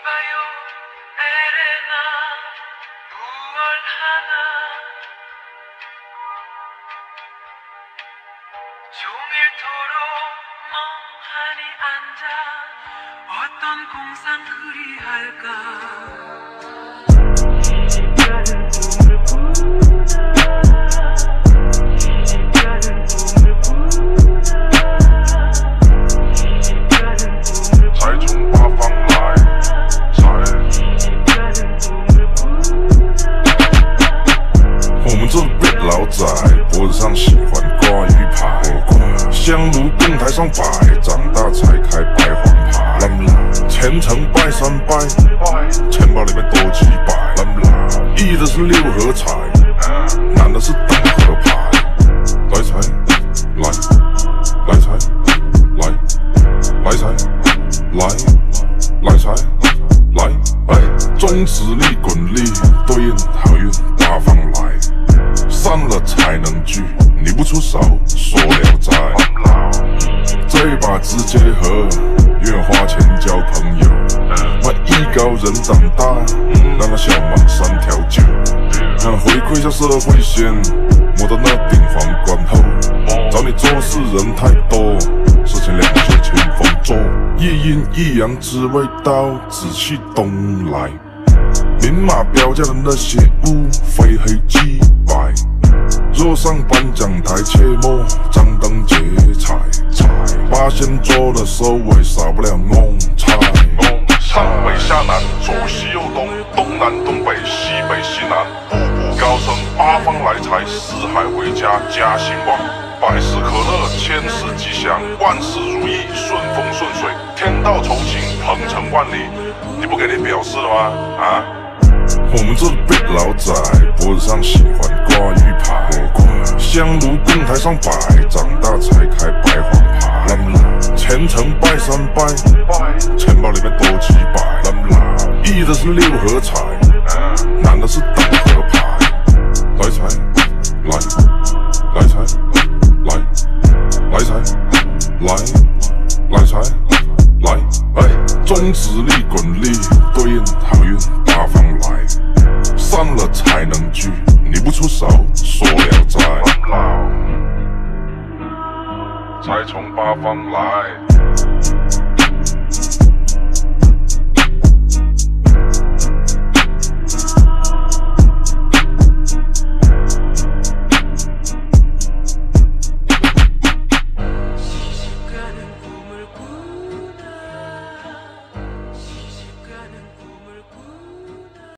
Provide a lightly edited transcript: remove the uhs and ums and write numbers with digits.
봐요 에레나 무얼 하나 종일토록 멍하니 앉아 어떤 공상 그리 할까 老仔脖子上喜欢挂鱼牌，香炉供台上摆，长大才开白黄牌。虔诚拜三拜，钱包里面多几百。一的是六合彩，男的是等合牌。来财，来，来财，来，来财，来，来财，来，中指力滚力，对应好运八方来。 散了才能聚，你不出手，说了斋。这把直接和，愿花钱交朋友。艺高人长大，让他小忙3条9。回馈下社会先，摸到那顶皇冠后。找你做事人太多，事情两袖清风做。一阴一阳之谓道，紫气东来。明码标价的那些物，非黑即白。 若上颁奖台，切莫张灯结彩。八仙桌的收尾，少不了弄菜。上北下南，左西右东，东南东北，西北西南，步步高升，八方来财，四海为家，家兴旺。百事可乐，千事吉祥，万事如意，顺风顺水，天道酬勤，鹏程万里。你不给你表示了吗？啊？ 我们这辈老仔脖子上喜欢挂鱼牌，香炉供台上摆，长大才开白黄牌。虔诚拜三拜，钱包里面多几百。一的是六合彩，男的是等合牌。来财，来，来财，来，来财，来，来财，来，中指力滚力，对应好运八方来。 散了才能聚，你不出手，说了斋。财从八方来。